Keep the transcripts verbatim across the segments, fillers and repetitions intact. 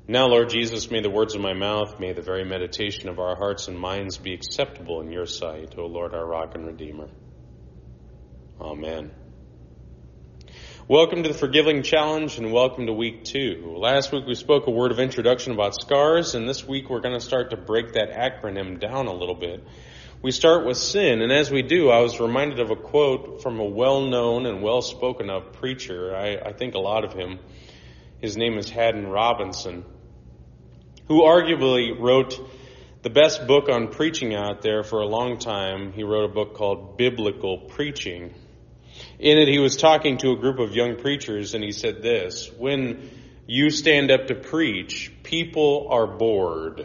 Now, Lord Jesus, may the words of my mouth, may the very meditation of our hearts and minds be acceptable in your sight, O Lord, our rock and redeemer. Amen. Welcome to the Forgiving Challenge and welcome to week two. Last week we spoke a word of introduction about scars, and this week we're going to start to break that acronym down a little bit. We start with sin, and as we do, I was reminded of a quote from a well-known and well-spoken of preacher. I, I think a lot of him. His name is Haddon Robinson, who arguably wrote the best book on preaching out there for a long time. He wrote a book called Biblical Preaching. In it, he was talking to a group of young preachers, and he said this: when you stand up to preach, people are bored,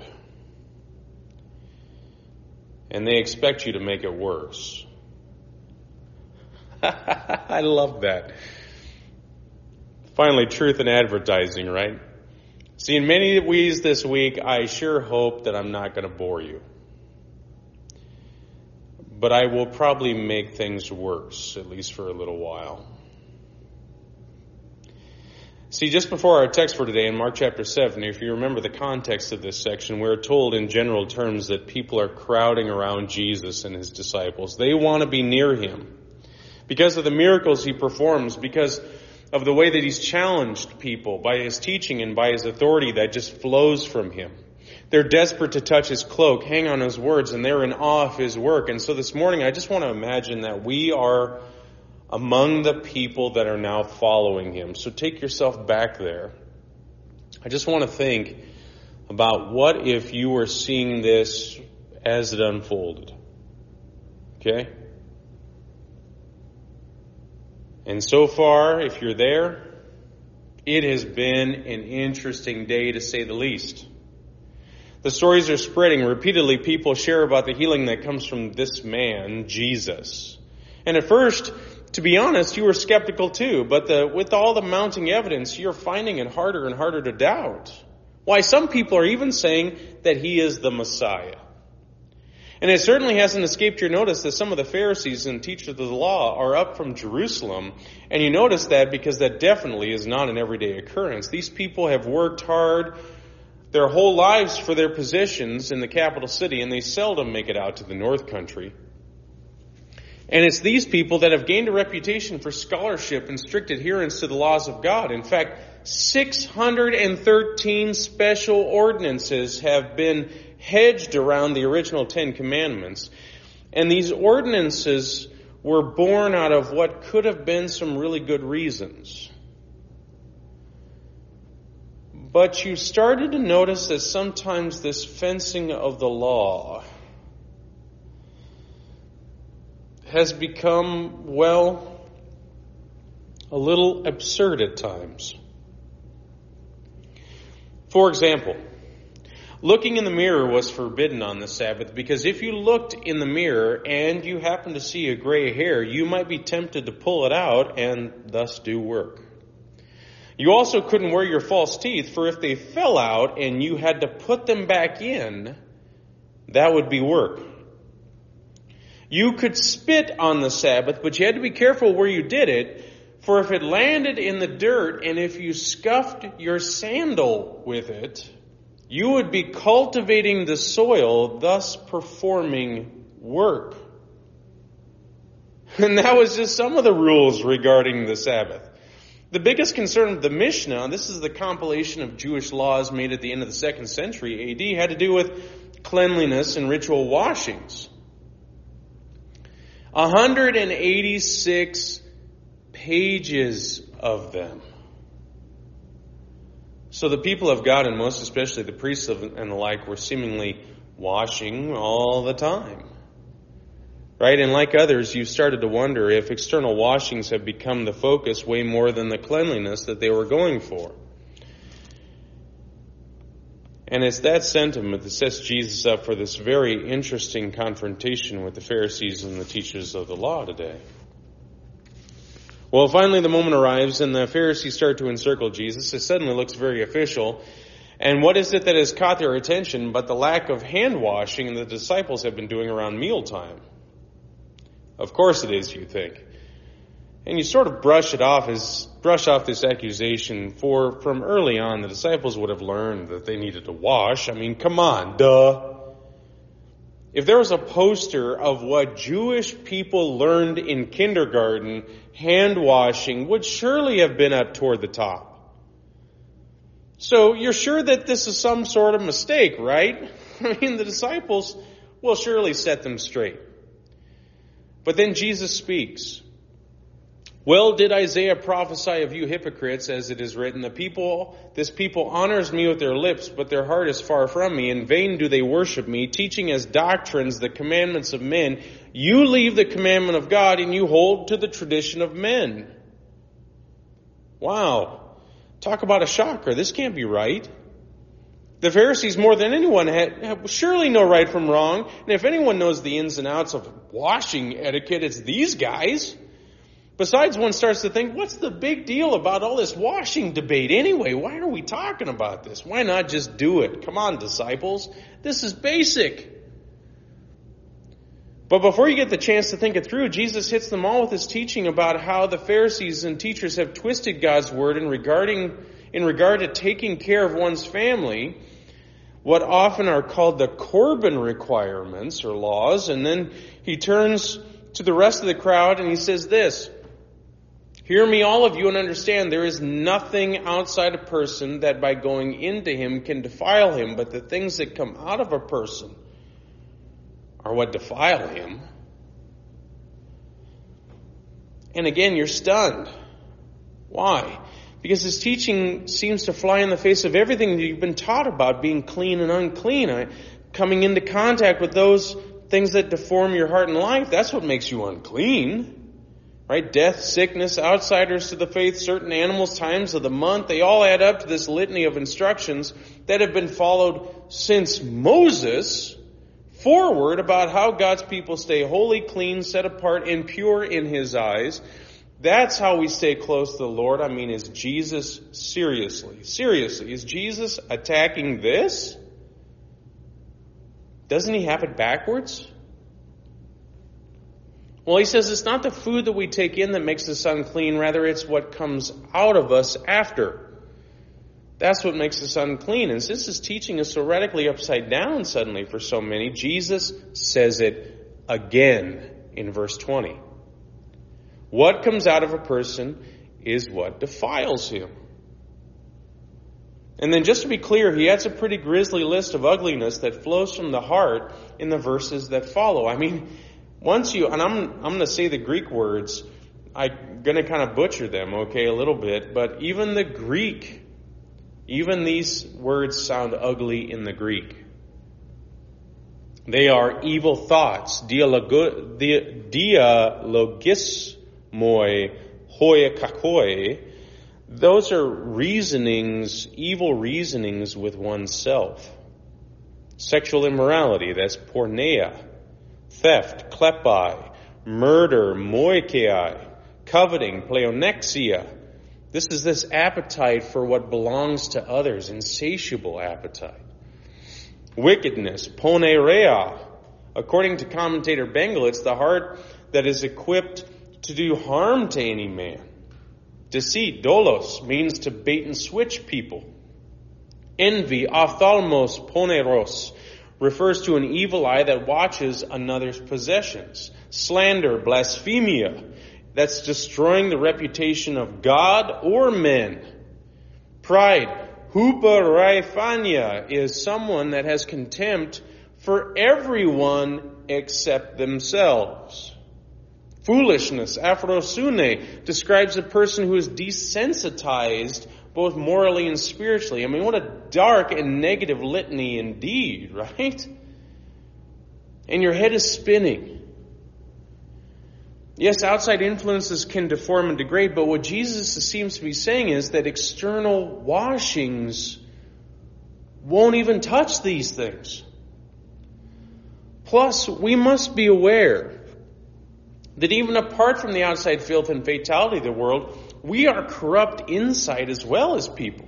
and they expect you to make it worse. I love that. Finally, truth in advertising, right? See, in many ways this week, I sure hope that I'm not going to bore you. But I will probably make things worse, at least for a little while. See, just before our text for today in Mark chapter seven, if you remember the context of this section, we're told in general terms that people are crowding around Jesus and his disciples. They want to be near him because of the miracles he performs, because of the way that he's challenged people by his teaching and by his authority that just flows from him. They're desperate to touch his cloak, hang on his words, and they're in awe of his work. And so this morning, I just want to imagine that we are among the people that are now following him. So take yourself back there. I just want to think about what if you were seeing this as it unfolded. Okay? And so far, if you're there, it has been an interesting day to say the least. The stories are spreading. Repeatedly, people share about the healing that comes from this man, Jesus. And at first, to be honest, you were skeptical too, but the, with all the mounting evidence, you're finding it harder and harder to doubt. Why, some people are even saying that he is the Messiah. And it certainly hasn't escaped your notice that some of the Pharisees and teachers of the law are up from Jerusalem. And you notice that because that definitely is not an everyday occurrence. These people have worked hard their whole lives for their positions in the capital city, and they seldom make it out to the North Country. And it's these people that have gained a reputation for scholarship and strict adherence to the laws of God. In fact, six hundred thirteen special ordinances have been hedged around the original Ten Commandments. And these ordinances were born out of what could have been some really good reasons. But you started to notice that sometimes this fencing of the law has become, well, a little absurd at times. For example, looking in the mirror was forbidden on the Sabbath because if you looked in the mirror and you happened to see a gray hair, you might be tempted to pull it out and thus do work. You also couldn't wear your false teeth, for if they fell out and you had to put them back in, that would be work. You could spit on the Sabbath, but you had to be careful where you did it, for if it landed in the dirt and if you scuffed your sandal with it, you would be cultivating the soil, thus performing work. And that was just some of the rules regarding the Sabbath. The biggest concern of the Mishnah, this is the compilation of Jewish laws made at the end of the second century A D, had to do with cleanliness and ritual washings. one hundred eighty-six pages of them. So the people of God, and most especially the priests and the like, were seemingly washing all the time. Right? And like others, you started to wonder if external washings have become the focus way more than the cleanliness that they were going for. And it's that sentiment that sets Jesus up for this very interesting confrontation with the Pharisees and the teachers of the law today. Well, finally the moment arrives and the Pharisees start to encircle Jesus. It suddenly looks very official. And what is it that has caught their attention but the lack of hand washing the disciples have been doing around mealtime? Of course it is, you think. And you sort of brush it off as brush off this accusation, for from early on the disciples would have learned that they needed to wash. I mean, come on, duh. If there was a poster of what Jewish people learned in kindergarten, hand washing would surely have been up toward the top. So you're sure that this is some sort of mistake, right? I mean, the disciples will surely set them straight. But then Jesus speaks. Well did Isaiah prophesy of you hypocrites, as it is written, the people, this people honors me with their lips, but their heart is far from me. In vain do they worship me, teaching as doctrines the commandments of men. You leave the commandment of God and you hold to the tradition of men. Wow. Talk about a shocker. This can't be right. The Pharisees, more than anyone, had surely know right from wrong. And if anyone knows the ins and outs of washing etiquette, it's these guys. Besides, one starts to think, what's the big deal about all this washing debate anyway? Why are we talking about this? Why not just do it? Come on, disciples. This is basic. But before you get the chance to think it through, Jesus hits them all with his teaching about how the Pharisees and teachers have twisted God's word in regarding, in regard to taking care of one's family, what often are called the Corban requirements or laws. And then he turns to the rest of the crowd and he says this, hear me, all of you, and understand there is nothing outside a person that by going into him can defile him, but the things that come out of a person are what defile him. And again, you're stunned. Why? Because his teaching seems to fly in the face of everything that you've been taught about being clean and unclean. Coming into contact with those things that deform your heart and life, that's what makes you unclean. Right? Death, sickness, outsiders to the faith, certain animals, times of the month, they all add up to this litany of instructions that have been followed since Moses forward about how God's people stay holy, clean, set apart, and pure in his eyes. That's how we stay close to the Lord. I mean, is Jesus seriously, seriously, is Jesus attacking this? Doesn't he have it backwards? Well, he says it's not the food that we take in that makes us unclean. Rather, it's what comes out of us after. That's what makes us unclean. And since his teaching is so radically upside down suddenly for so many, Jesus says it again in verse twenty. What comes out of a person is what defiles him. And then just to be clear, he adds a pretty grisly list of ugliness that flows from the heart in the verses that follow. I mean, once you, and I'm I'm going to say the Greek words, I'm going to kind of butcher them, okay, a little bit, but even the Greek, even these words sound ugly in the Greek. They are evil thoughts, dialogo, dialogismoi, hoiakakoi. Those are reasonings, evil reasonings with oneself. Sexual immorality, that's porneia. Theft, klepai, murder, moikei, coveting, pleonexia. This is this appetite for what belongs to others, insatiable appetite. Wickedness, ponerea. According to commentator Bengal, it's the heart that is equipped to do harm to any man. Deceit, dolos, means to bait and switch people. Envy, ophthalmos, poneros, refers to an evil eye that watches another's possessions. Slander, blasphemia, that's destroying the reputation of God or men. Pride, huperephania, is someone that has contempt for everyone except themselves. Foolishness, aphrosune, describes a person who is desensitized both morally and spiritually. I mean, what a dark and negative litany indeed, right? And your head is spinning. Yes, outside influences can deform and degrade, but what Jesus seems to be saying is that external washings won't even touch these things. Plus, we must be aware that even apart from the outside filth and fatality of the world, we are corrupt inside as well as people.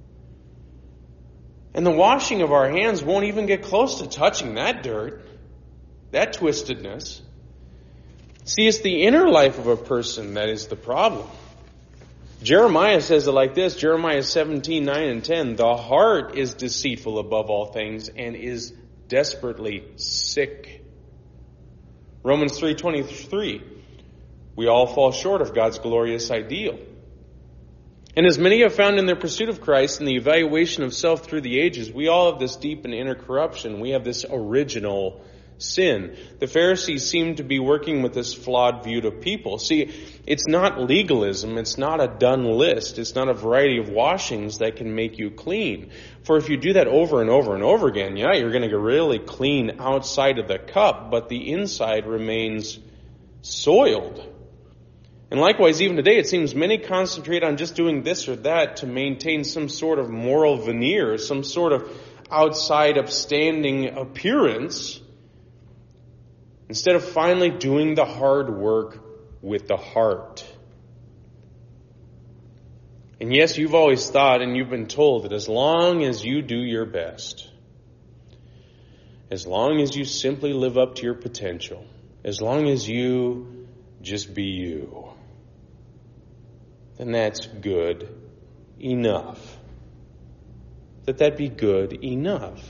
And the washing of our hands won't even get close to touching that dirt, that twistedness. See, it's the inner life of a person that is the problem. Jeremiah says it like this, Jeremiah seventeen, nine and ten, the heart is deceitful above all things and is desperately sick. Romans three twenty-three, we all fall short of God's glorious ideal. And as many have found in their pursuit of Christ and the evaluation of self through the ages, we all have this deep and inner corruption. We have this original sin. The Pharisees seem to be working with this flawed view of people. See, it's not legalism. It's not a done list. It's not a variety of washings that can make you clean. For if you do that over and over and over again, yeah, you're going to get really clean outside of the cup, but the inside remains soiled. And likewise, even today, it seems many concentrate on just doing this or that to maintain some sort of moral veneer, some sort of outside upstanding appearance, instead of finally doing the hard work with the heart. And yes, you've always thought and you've been told that as long as you do your best, as long as you simply live up to your potential, as long as you just be you, then that's good enough. That that be good enough.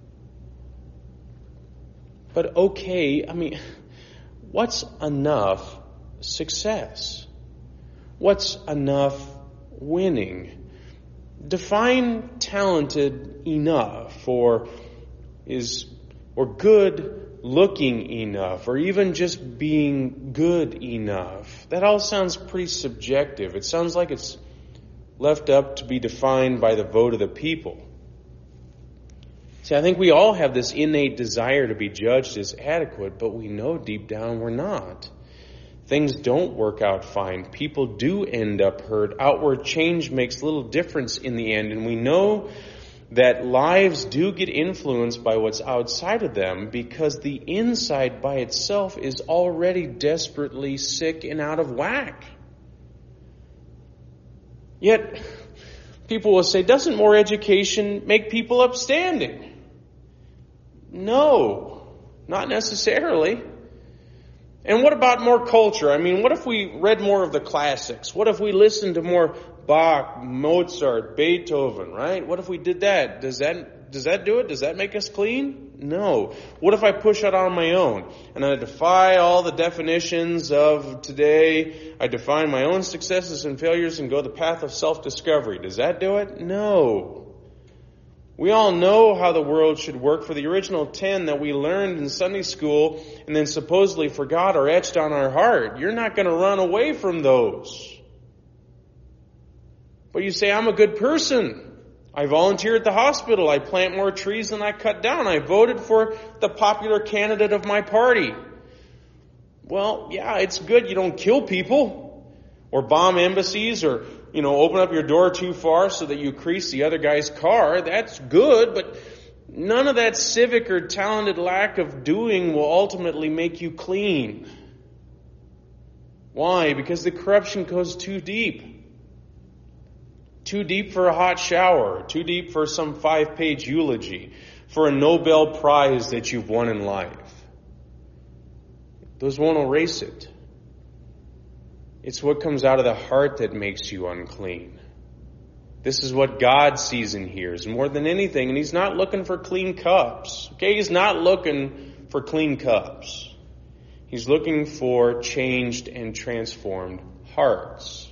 But okay, I mean, what's enough success? What's enough winning? Define talented enough, or is, or good looking enough, or even just being good enough. That all sounds pretty subjective. It sounds like it's left up to be defined by the vote of the people. See, I think we all have this innate desire to be judged as adequate, but we know deep down we're not. Things don't work out fine. People do end up hurt. Outward change makes little difference in the end, and we know that lives do get influenced by what's outside of them because the inside by itself is already desperately sick and out of whack. Yet, people will say, doesn't more education make people upstanding? No, not necessarily. And what about more culture? I mean, what if we read more of the classics? What if we listened to more Bach, Mozart, Beethoven, right? What if we did that? Does that does that do it? Does that make us clean? No. What if I push out on my own and I defy all the definitions of today? I define my own successes and failures and go the path of self-discovery. Does that do it? No. We all know how the world should work, for the original ten that we learned in Sunday school and then supposedly forgot are etched on our heart. You're not going to run away from those. But you say, I'm a good person. I volunteer at the hospital. I plant more trees than I cut down. I voted for the popular candidate of my party. Well, yeah, it's good you don't kill people or bomb embassies or, you know, open up your door too far so that you crease the other guy's car. That's good, but none of that civic or talented lack of doing will ultimately make you clean. Why? Because the corruption goes too deep. Too deep for a hot shower, too deep for some five-page eulogy, for a Nobel Prize that you've won in life. Those won't erase it. It's what comes out of the heart that makes you unclean. This is what God sees and hears more than anything, and He's not looking for clean cups. Okay, He's not looking for clean cups. He's looking for changed and transformed hearts.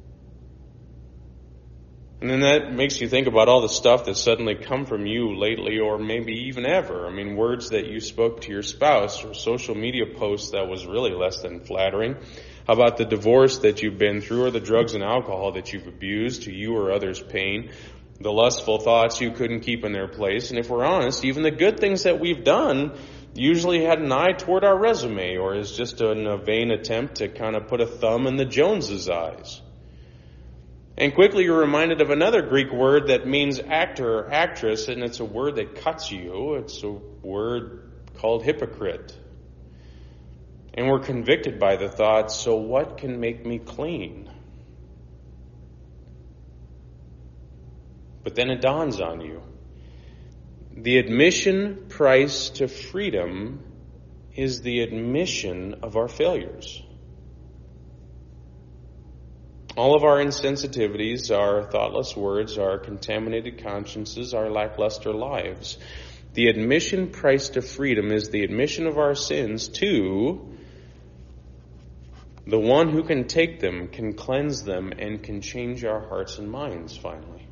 And then that makes you think about all the stuff that's suddenly come from you lately or maybe even ever. I mean, words that you spoke to your spouse or social media posts that was really less than flattering. How about the divorce that you've been through or the drugs and alcohol that you've abused to you or others' pain? The lustful thoughts you couldn't keep in their place. And if we're honest, even the good things that we've done usually had an eye toward our resume or is just a vain attempt to kind of put a thumb in the Joneses' eyes. And quickly you're reminded of another Greek word that means actor or actress, and it's a word that cuts you. It's a word called hypocrite. And we're convicted by the thought, so what can make me clean? But then it dawns on you. The admission price to freedom is the admission of our failures. All of our insensitivities, our thoughtless words, our contaminated consciences, our lackluster lives. The admission price to freedom is the admission of our sins to the one who can take them, can cleanse them, and can change our hearts and minds, finally.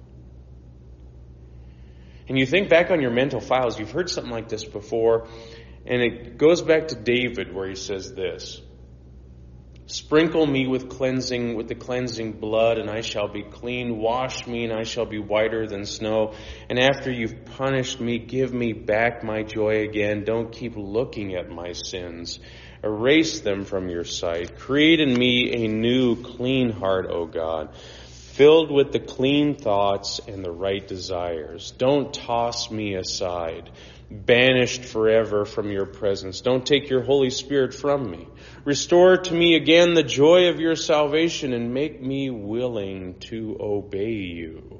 And you think back on your mental files, you've heard something like this before, and it goes back to David where he says this: sprinkle me with cleansing, with the cleansing blood, and I shall be clean. Wash me, and I shall be whiter than snow. And after you've punished me, give me back my joy again. Don't keep looking at my sins. Erase them from your sight. Create in me a new, clean heart, O God, filled with the clean thoughts and the right desires. Don't toss me aside, banished forever from your presence. Don't take your Holy Spirit from me. Restore to me again the joy of your salvation and make me willing to obey you.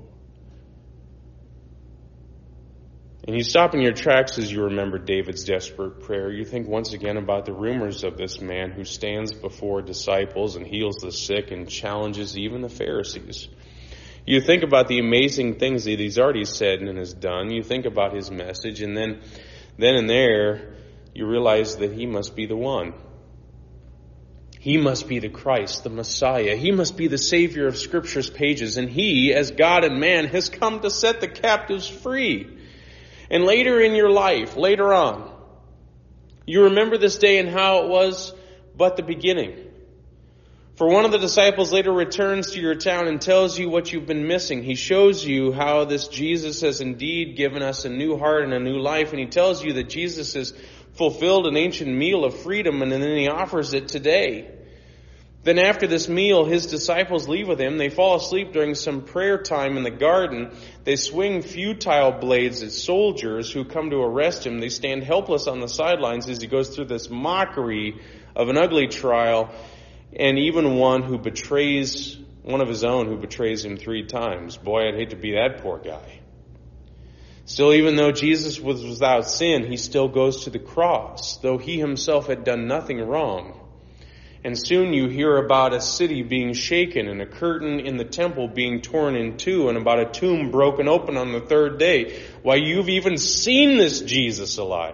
And you stop in your tracks as you remember David's desperate prayer. You think once again about the rumors of this man who stands before disciples and heals the sick and challenges even the Pharisees. You think about the amazing things that he's already said and has done. You think about his message, and then, then and there, you realize that he must be the one. He must be the Christ, the Messiah. He must be the Savior of Scripture's pages. And he, as God and man, has come to set the captives free. And later in your life, later on, you remember this day and how it was but the beginning. For one of the disciples later returns to your town and tells you what you've been missing. He shows you how this Jesus has indeed given us a new heart and a new life. And he tells you that Jesus has fulfilled an ancient meal of freedom, and then he offers it today. Then after this meal, his disciples leave with him. They fall asleep during some prayer time in the garden. They swing futile blades at soldiers who come to arrest him. They stand helpless on the sidelines as he goes through this mockery of an ugly trial, and even one who betrays, one of his own who betrays him three times. Boy, I'd hate to be that poor guy. Still, even though Jesus was without sin, he still goes to the cross, though he himself had done nothing wrong. And soon you hear about a city being shaken and a curtain in the temple being torn in two and about a tomb broken open on the third day. Why, you've even seen this Jesus alive.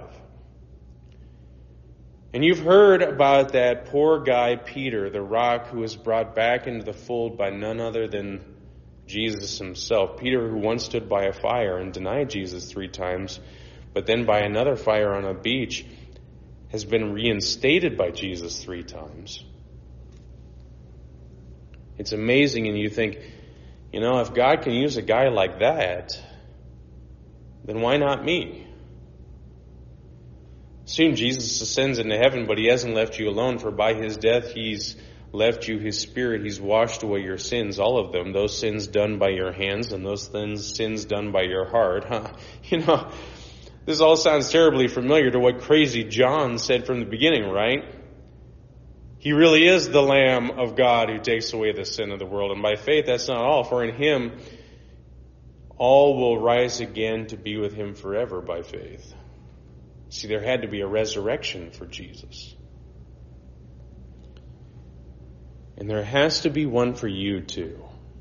And you've heard about that poor guy, Peter, the rock who was brought back into the fold by none other than Jesus himself. Peter, who once stood by a fire and denied Jesus three times, but then by another fire on a beach, has been reinstated by Jesus three times. It's amazing, and you think, you know, if God can use a guy like that, then why not me? Soon Jesus ascends into heaven, but he hasn't left you alone, for by his death he's left you his Spirit. He's washed away your sins, all of them, those sins done by your hands and those sins, sins done by your heart. Huh? You know, this all sounds terribly familiar to what crazy John said from the beginning, right? He really is the Lamb of God who takes away the sin of the world. And by faith, that's not all. For in him, all will rise again to be with him forever by faith. See, there had to be a resurrection for Jesus. And there has to be one for you too.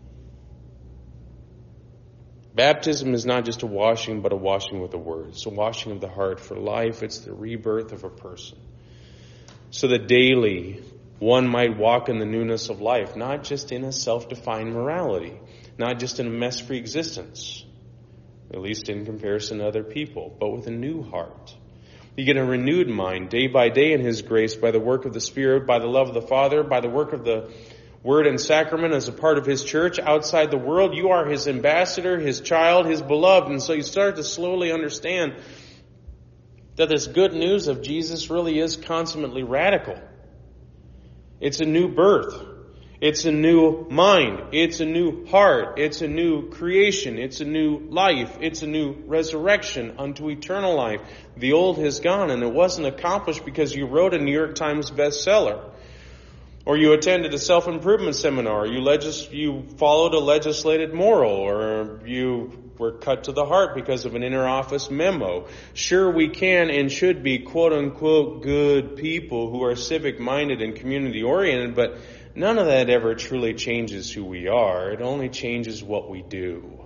Baptism is not just a washing, but a washing with the Word. It's a washing of the heart for life. It's the rebirth of a person. So that daily one might walk in the newness of life, not just in a self-defined morality, not just in a mess-free existence, at least in comparison to other people, but with a new heart. You get a renewed mind day by day in his grace by the work of the Spirit, by the love of the Father, by the work of the Word and Sacrament as a part of his church outside the world. You are his ambassador, his child, his beloved. And so you start to slowly understand that this good news of Jesus really is consummately radical. It's a new birth. It's a new mind. It's a new heart. It's a new creation. It's a new life. It's a new resurrection unto eternal life. The old has gone, and it wasn't accomplished because you wrote a New York Times bestseller, or you attended a self-improvement seminar, or you legis- you followed a legislated moral, or you we're cut to the heart because of an inner office memo. Sure, we can and should be quote unquote good people who are civic minded and community oriented, but none of that ever truly changes who we are. It only changes what we do.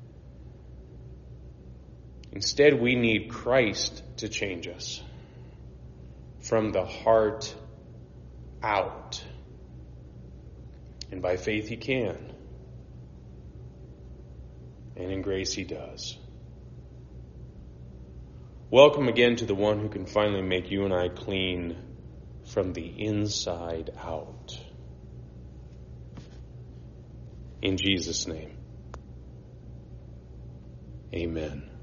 Instead, we need Christ to change us from the heart out. And by faith he can. And in grace he does. Welcome again to the one who can finally make you and I clean from the inside out. In Jesus' name, amen.